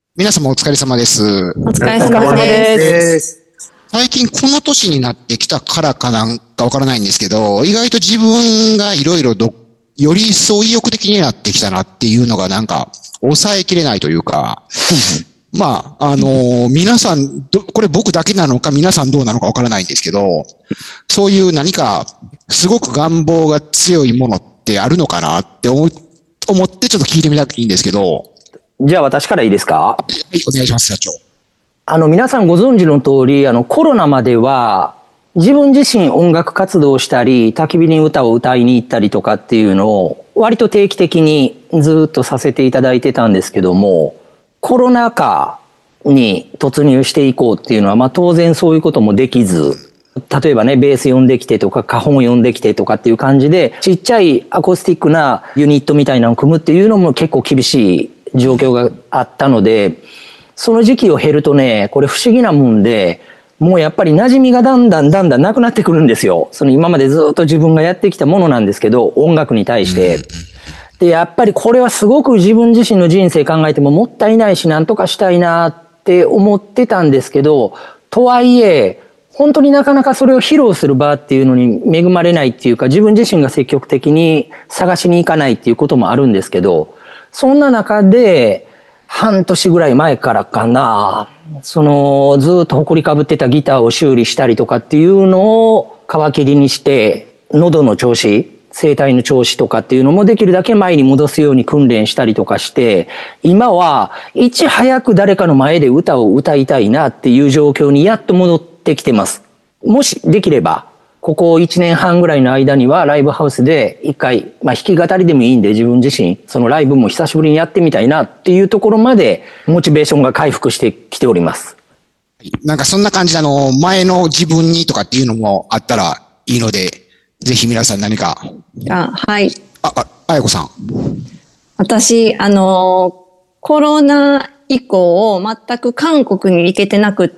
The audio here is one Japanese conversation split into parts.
皆様お疲れ様です。 お疲れ様です。 最近この年になってきたからかなんかわからないんですけど、意外と自分がいろいろより一層意欲的になってきたなっていうのがなんか抑えきれないというか、皆さんこれ僕だけなのか皆さんどうなのかわからないんですけど、そういう何かすごく願望が強いものってあるのかなって思ってちょっと聞いてみたくていいんですけど。 じゃあ私からいいですか？ はい、お願いします、社長。 皆さんご存知の通り、コロナまでは、自分自身音楽活動をしたり、焚き火に歌を歌いに行ったりとかっていうのを、割と定期的にずっとさせていただいてたんですけども、コロナ禍に突入していこうっていうのは、当然そういうこともできず、例えばね、ベース呼んできてとか、カホン呼んできてとかっていう感じで、ちっちゃいアコースティックなユニットみたいなのを組むっていうのも結構厳しい状況があったので、その時期を経るとね、これ不思議なもんで、もうやっぱり馴染みがだんだんなくなってくるんですよ。その今までずっと自分がやってきたものなんですけど、音楽に対して。で、やっぱりこれはすごく自分自身の人生考えてももったいないし、なんとかしたいなって思ってたんですけど、とはいえ、本当になかなかそれを披露する場っていうのに恵まれないっていうか、自分自身が積極的に探しに行かないっていうこともあるんですけど、そんな中で、半年ぐらい前からかな、ずっと埃かぶってたギターを修理したりとかっていうのを皮切りにして、喉の調子、声帯の調子とかっていうのもできるだけ前に戻すように訓練したりとかして、今はいち早く誰かの前で歌を歌いたいなっていう状況にやっと戻ってきてます。もしできれば、ここ1年半ぐらいの間にはライブハウスで一回、弾き語りでもいいんで自分自身、そのライブも久しぶりにやってみたいなっていうところまでモチベーションが回復してきております。 なんかそんな感じで前の自分にとかっていうのもあったらいいので、ぜひ皆さん何か。 はい。 あやこさん。 私、コロナ以降、全く韓国に行けてなくって、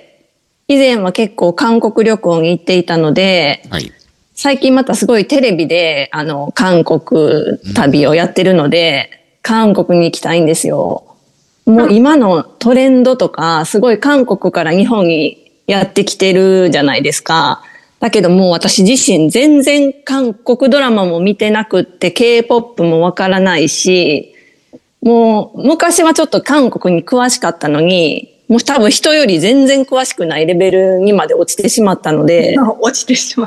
以前は結構韓国旅行に行っていたので、はい、最近またすごいテレビで、韓国旅をやってるので、韓国に行きたいんですよ。もう今のトレンドとか、すごい韓国から日本にやってきてるじゃないですか。だけどもう私自身全然韓国ドラマも見てなくって、K-POP もわからないし、もう昔はちょっと韓国に詳しかったのに、もう多分人より全然詳しくないレベルにまで落ちてしまったので。 落ちてしまった。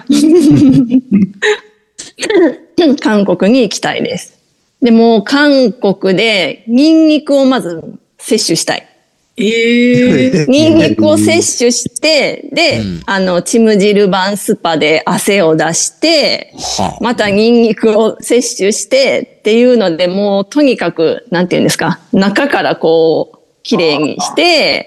韓国に行きたいです。でも韓国でニンニクをまず摂取したい。ニンニクを摂取して、で、チムジルバンスパで汗を出して、またニンニクを摂取してっていうので、もうとにかく、なんていうんですか、中からこう、綺麗にして、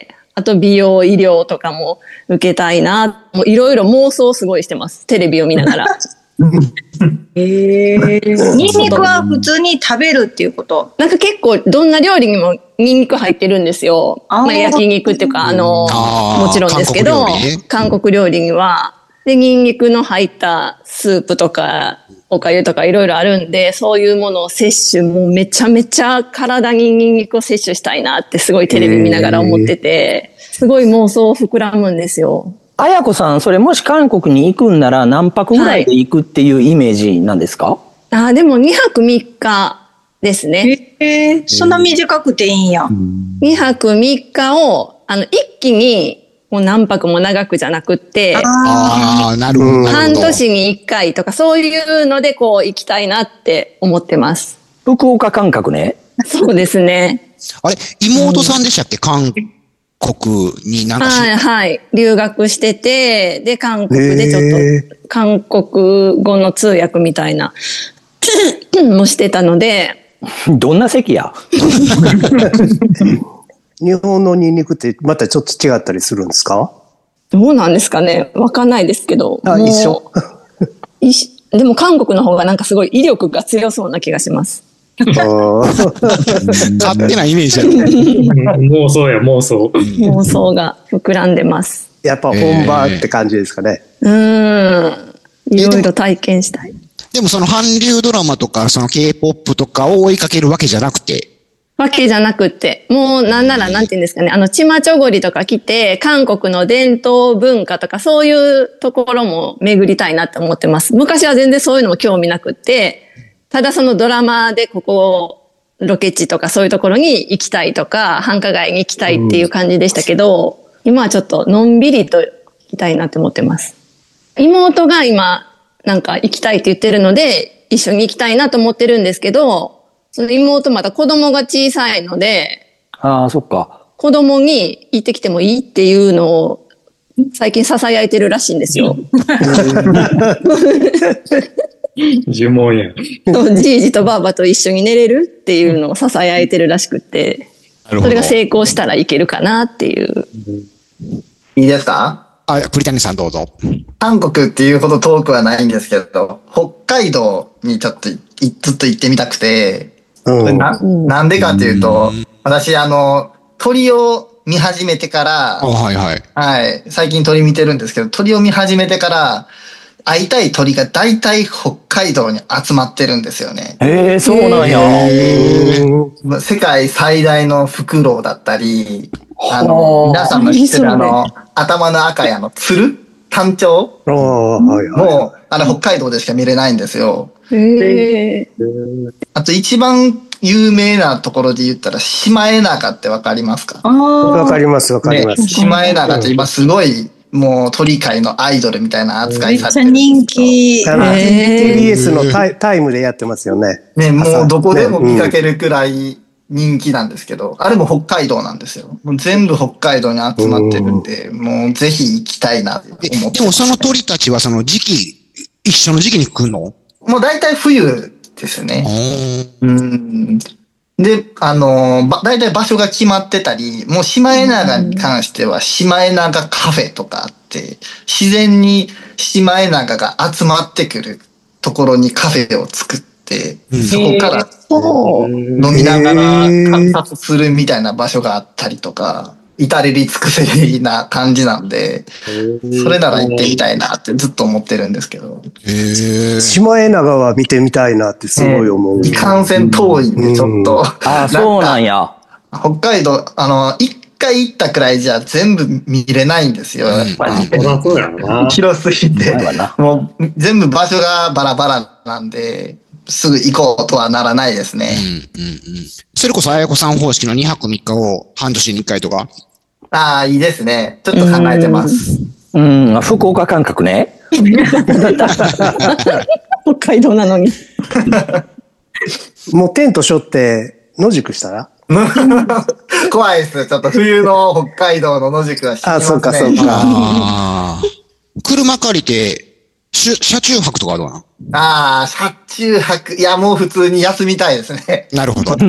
あと美容医療とかも受けたいな。もういろいろ妄想すごいしてます。テレビを見ながら。 ニンニクは普通に食べるっていうこと？ なんか結構どんな料理にもニンニク入ってるんですよ。焼肉っていうか、もちろんですけど、韓国料理には。で、ニンニクの入ったスープとか、おかゆとかいろいろあるんで、そういうものを摂取、もうめちゃめちゃ体にニンニクを摂取したいなってすごいテレビ見ながら思ってて、すごい妄想膨らむんですよ。 あやこさん、それもし韓国に行くんなら何泊ぐらいで行くっていうイメージなんですか？ でも2泊3日ですね。 そんな短くていいんや。 2泊3日を、一気に、もう何泊も長くじゃなくって、 なるほど。 半年に1回とかそういうのでこう行きたいなって思ってます。 福岡感覚ね。 そうですね。 あれ、妹さんでしたっけ？韓国になんかはい。留学してて、で、韓国でちょっと韓国語の通訳みたいなもしてたので。 どんな席や？ 日本のニンニクってまたちょっと違ったりするんですか？ どうなんですかね。わかんないですけど。 一緒。 でも韓国の方がなんかすごい威力が強そうな気がします。 勝手なイメージだ妄想や妄想。 妄想が膨らんでます。 やっぱ本場って感じですかね。 いろいろ体験したい。 でもその韓流ドラマとかその K-POP とかを追いかけるわけじゃなくて。 わけじゃなくって、もうなんならなんて言うんですかね、チマチョゴリとか来て、韓国の伝統文化とかそういうところも巡りたいなって思ってます。昔は全然そういうのも興味なくって、ただそのドラマでここ、ロケ地とかそういうところに行きたいとか、繁華街に行きたいっていう感じでしたけど、今はちょっとのんびりと行きたいなって思ってます。妹が今、なんか行きたいって言ってるので、一緒に行きたいなと思ってるんですけど、その妹まだ子供が小さいので、 ああ、そっか。 子供に行ってきてもいいっていうのを最近囁いてるらしいんですよ。 呪文や。 じいじとばあばと一緒に寝れるっていうのを囁いてるらしくって、それが成功したらいけるかなっていう。 いいですか？ 栗谷さんどうぞ。 韓国っていうほど遠くはないんですけど、北海道にちょっとずっと行ってみたくて、なんでかっていうと、私鳥を見始めてから、 はいはい。 はい。最近鳥見てるんですけど、鳥を見始めてから、会いたい鳥が大体北海道に集まってるんですよね。 へえ、そうなんや。 世界最大のフクロウだったり、皆さんの知ってる頭の赤や鶴タンチョウも北海道でしか見れないんですよ。あと一番有名なところで言ったらシマエナガってわかりますか？ わかります、わかります。 シマエナガって今すごいもう鳥界のアイドルみたいな扱いされてる。 めっちゃ人気。 TBS のタイムでやってますよね。 ね、もうどこでも見かけるくらい人気なんですけど、あれも北海道なんですよ。もう全部北海道に集まってるんで、もうぜひ行きたいなって思ってます。 でもその鳥たちはその時期、一緒の時期に来るの？ もう大体冬ですね。で、大体場所が決まってたり、もうシマエナガに関してはシマエナガカフェとかあって、自然にシマエナガが集まってくるところにカフェを作って、そこから飲みながら観察するみたいな場所があったりとか、至れり尽くせりな感じなんで、それなら行ってみたいなってずっと思ってるんですけど。 シマエナガは見てみたいなってすごい思う。 いかんせん遠いんでちょっと。 ああ、そうなんや。 北海道、一回行ったくらいじゃ全部見れないんですよ。やっぱり。広すぎて。もう全部場所がバラバラなんで、すぐ行こうとはならないですね。 それこそあやこさん方式の2泊3日を半年に1回とか。 ああ、いいですね。ちょっと考えてます。 福岡感覚ね。 北海道なのに。 もうテント背負って野宿したら怖いです。ちょっと冬の北海道の野宿はしますね。 そうかそうか。 車借りて、車中泊とかはどうなの？ 車中泊。いや、もう普通に休みたいですね。 なるほど。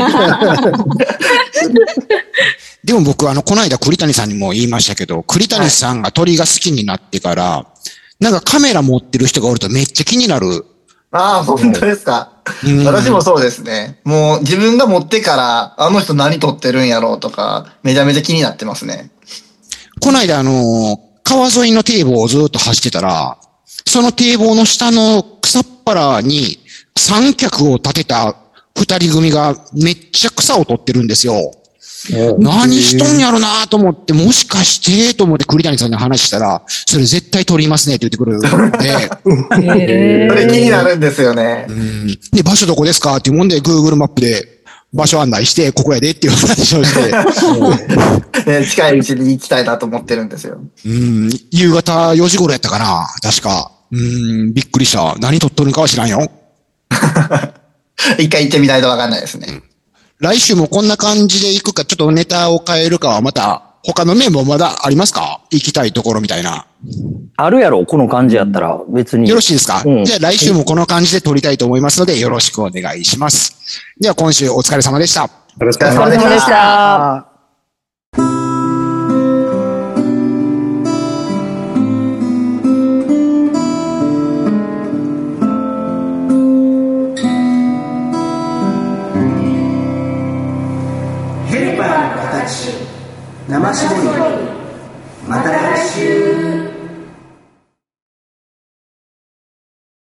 でも僕、この間栗谷さんにも言いましたけど、栗谷さんが鳥が好きになってから、なんかカメラ持ってる人がおるとめっちゃ気になる。 本当ですか。私もそうですね。もう自分が持ってから、あの人何撮ってるんやろうとか、めちゃめちゃ気になってますね。 この間川沿いの堤防をずっと走ってたら、その堤防の下の草っ腹に三脚を立てた二人組がめっちゃ草を取ってるんですよ。何しとんやろなと思って、もしかしてと思って栗谷さんに話したら、それ絶対取りますねって言ってくるんで。 それ気になるんですよね。 で、場所どこですかっていうもんで、Google マップで場所案内して、ここやでっていう話をして。近いうちに行きたいなと思ってるんですよ。 夕方4時頃やったかな確か。びっくりした。何撮っとるかは知らんよ。 一回行ってみないとわかんないですね。 来週もこんな感じで行くか、ちょっとネタを変えるかはまた、他の面もまだありますか？行きたいところみたいな。 あるやろ、この感じやったら別に。 よろしいですか？じゃあ来週もこの感じで撮りたいと思いますので、よろしくお願いします。では今週お疲れ様でした。 お疲れ様でした。 生搾りまた来週。